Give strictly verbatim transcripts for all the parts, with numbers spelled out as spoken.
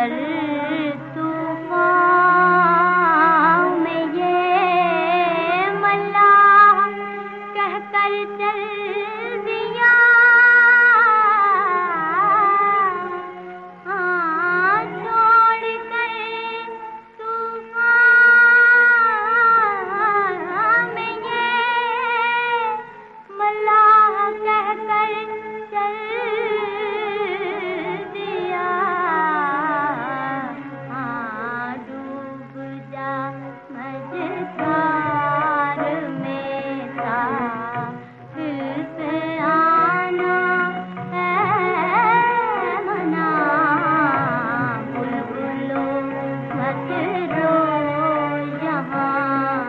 हर तूफान में ये मल्लाह कहकर चल दिया, हाँ छोड़ कर तूफान में ये मल्लाह कहकर चल दिया, हाँ डूब जा मझधार में था फिर से आना है मना, बुलबुलों मत रो यहाँ।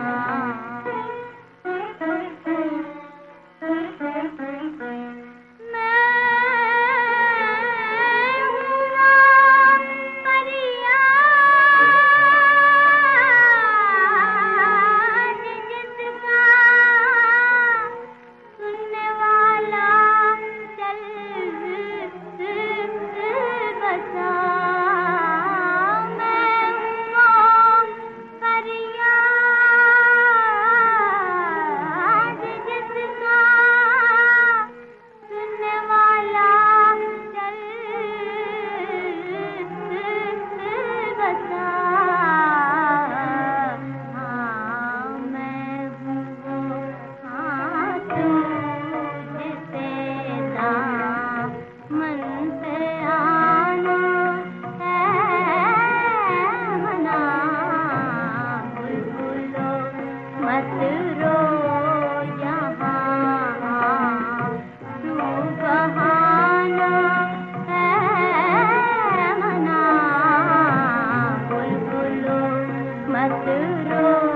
मत रो यहाँ, तू बहाना है मना, बुलबुलों मत रो।